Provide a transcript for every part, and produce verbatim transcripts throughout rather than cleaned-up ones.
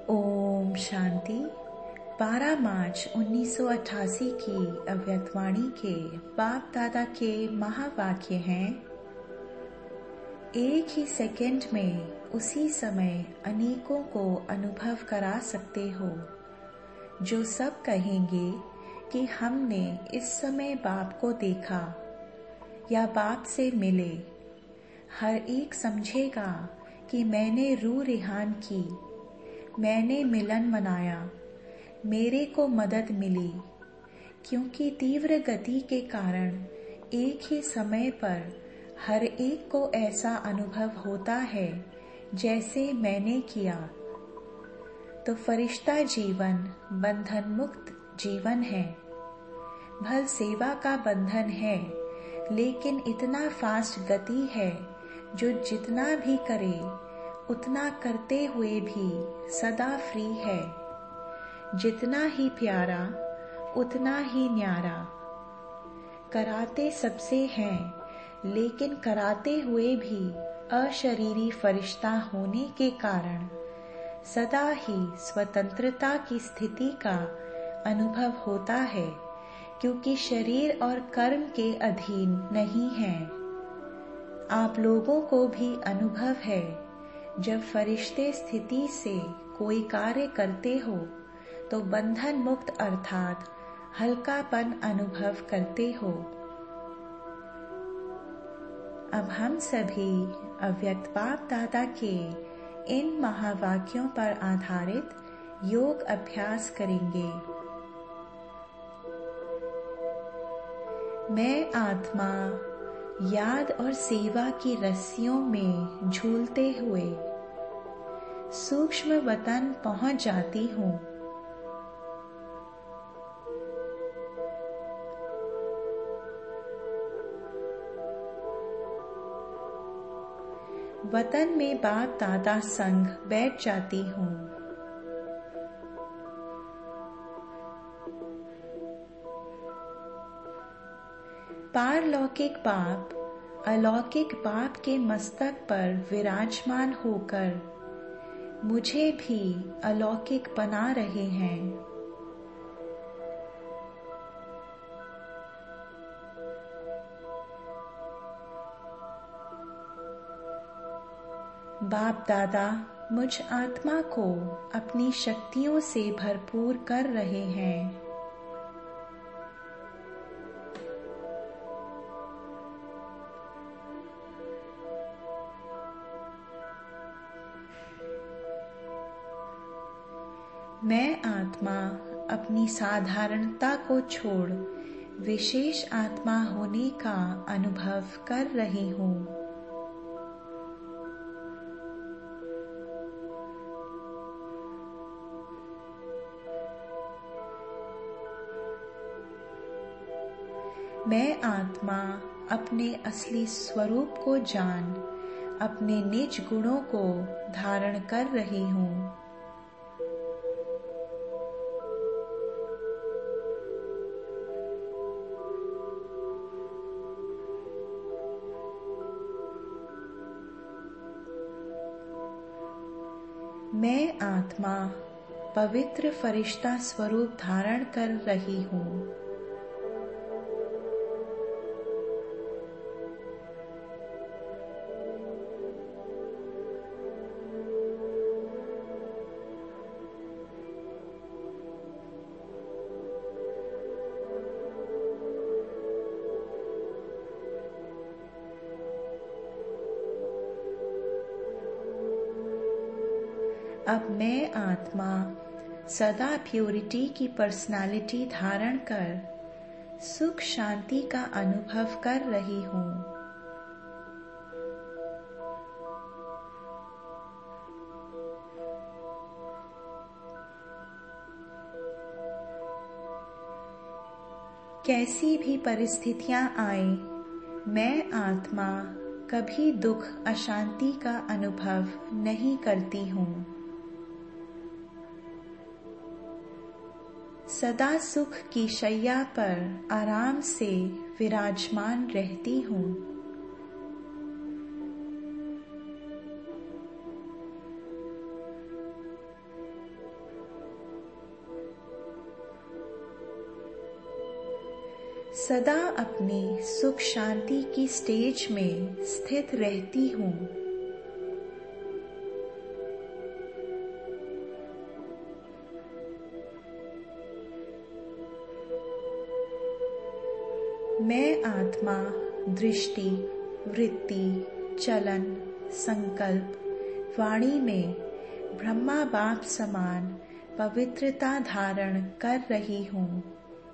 ओम शांति। बारह मार्च उन्नीस सौ अट्ठासी की अव्यक्तवाणी के बाप दादा के महावाक्य हैं। एक ही सेकंड में उसी समय अनेकों को अनुभव करा सकते हो, जो सब कहेंगे कि हमने इस समय बाप को देखा या बाप से मिले। हर एक समझेगा कि मैंने रूह रिहान की, मैंने मिलन मनाया, मेरे को मदद मिली, क्योंकि तीव्र गति के कारण एक ही समय पर हर एक को ऐसा अनुभव होता है जैसे मैंने किया। तो फरिश्ता जीवन बंधन मुक्त जीवन है। भल सेवा का बंधन है, लेकिन इतना फास्ट गति है जो जितना भी करे उतना करते हुए भी सदा फ्री है। जितना ही प्यारा उतना ही न्यारा। कराते सबसे हैं, लेकिन कराते हुए भी अशरीरी फरिश्ता होने के कारण सदा ही स्वतंत्रता की स्थिति का अनुभव होता है, क्योंकि शरीर और कर्म के अधीन नहीं है। आप लोगों को भी अनुभव है, जब फरिश्ते स्थिति से कोई कार्य करते हो तो बंधन मुक्त अर्थात हल्कापन अनुभव करते हो। अब हम सभी अव्यक्त बाप दादा के इन महावाक्यों पर आधारित योग अभ्यास करेंगे। मैं आत्मा याद और सेवा की रस्सियों में झूलते हुए सूक्ष्म वतन पहुंच जाती हूँ। वतन में बाप दादा संग बैठ जाती हूँ। पारलौकिक बाप अलौकिक बाप के मस्तक पर विराजमान होकर मुझे भी अलौकिक बना रहे हैं। बाप दादा मुझ आत्मा को अपनी शक्तियों से भरपूर कर रहे हैं। मैं आत्मा अपनी साधारणता को छोड़ विशेष आत्मा होने का अनुभव कर रही हूँ। मैं आत्मा अपने असली स्वरूप को जान अपने निज गुणों को धारण कर रही हूँ। मैं आत्मा पवित्र फरिश्ता स्वरूप धारण कर रही हूँ। अब मैं आत्मा सदा प्योरिटी की पर्सनालिटी धारण कर सुख शांति का अनुभव कर रही हूँ। कैसी भी परिस्थितियां आए, मैं आत्मा कभी दुख अशांति का अनुभव नहीं करती हूँ। सदा सुख की शैया पर आराम से विराजमान रहती हूँ। सदा अपनी सुख शांति की स्टेज में स्थित रहती हूँ। मैं आत्मा दृष्टि, वृत्ति, चलन, संकल्प, वाणी में ब्रह्मा बाप समान पवित्रता धारण कर रही हूँ।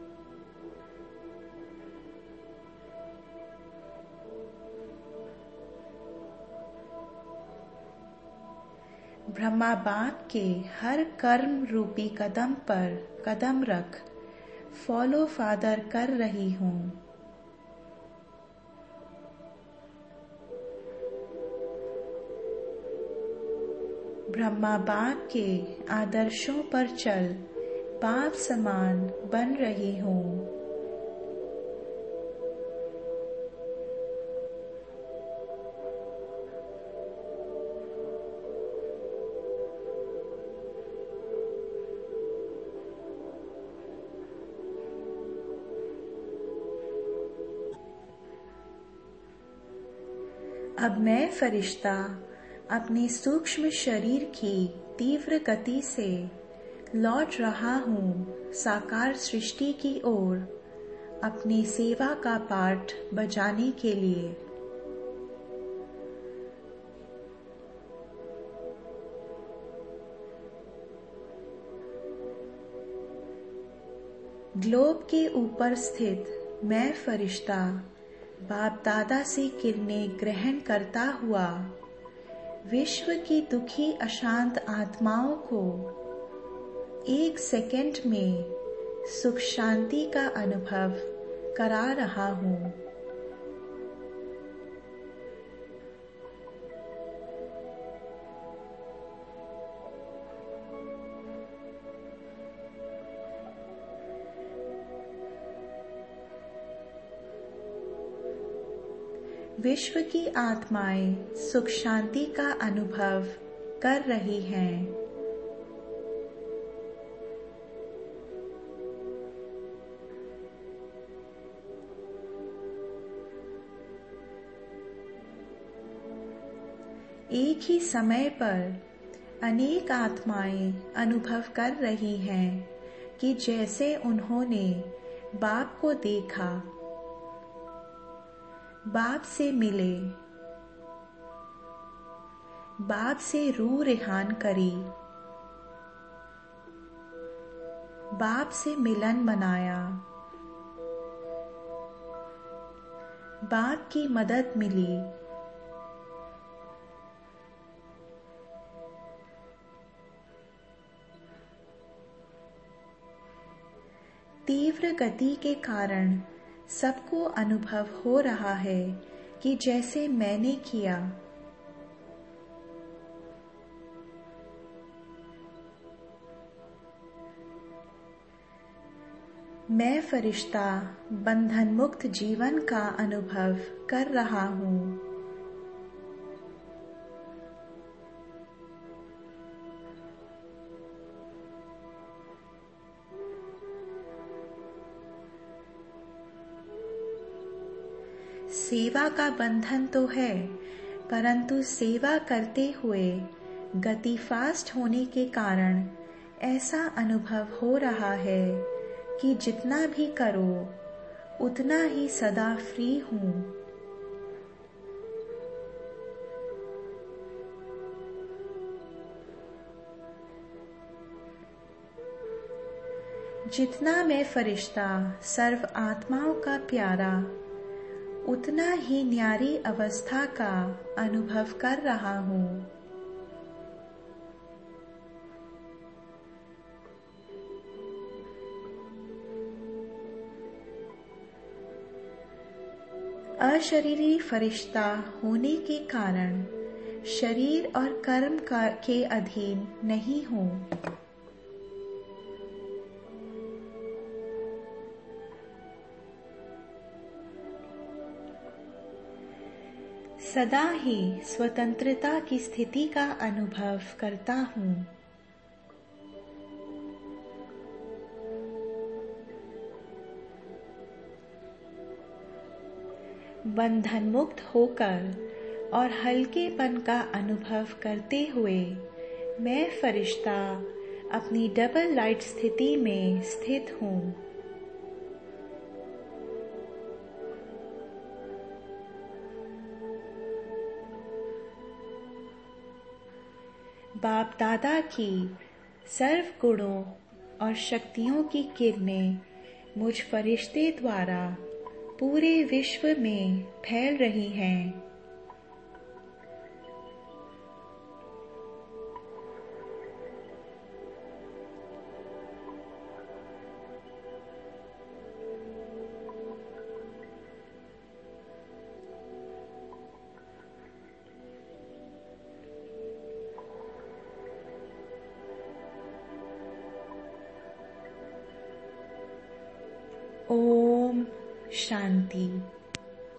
ब्रह्मा बाप के हर कर्म रूपी कदम पर कदम रख फॉलो फादर कर रही हूँ। ब्रह्मा बाप के आदर्शों पर चल बाप समान बन रही हूँ। अब मैं फरिश्ता अपने सूक्ष्म शरीर की तीव्र गति से लौट रहा हूँ साकार सृष्टि की ओर अपनी सेवा का पाठ बजाने के लिए। ग्लोब के ऊपर स्थित मैं फरिश्ता बाप दादा से किरणें ग्रहण करता हुआ विश्व की दुखी अशांत आत्माओं को एक सेकंड में सुख शांति का अनुभव करा रहा हूँ। विश्व की आत्माएं सुख शांति का अनुभव कर रही हैं। एक ही समय पर अनेक आत्माएं अनुभव कर रही हैं कि जैसे उन्होंने बाप को देखा, बाप से मिले, बाप से रूह रेहान करी, बाप से मिलन मनाया, बाप की मदद मिली, तीव्र गति के कारण सबको अनुभव हो रहा है कि जैसे मैंने किया। मैं फरिश्ता बंधन मुक्त जीवन का अनुभव कर रहा हूँ। सेवा का बंधन तो है, परंतु सेवा करते हुए गति फास्ट होने के कारण ऐसा अनुभव हो रहा है कि जितना भी करो उतना ही सदा फ्री हूँ। जितना मैं फरिश्ता सर्व आत्माओं का प्यारा, उतना ही न्यारी अवस्था का अनुभव कर रहा हूँ। अशरीरी फरिश्ता होने के कारण शरीर और कर्म का के अधीन नहीं हूँ। सदा ही स्वतंत्रता की स्थिति का अनुभव करता हूँ। बंधन मुक्त होकर और हल्केपन का अनुभव करते हुए मैं फरिश्ता अपनी डबल लाइट स्थिति में स्थित हूँ। बाप दादा की सर्व गुणों और शक्तियों की किरणें मुझ फरिश्ते द्वारा पूरे विश्व में फैल रही हैं। ओम शांति।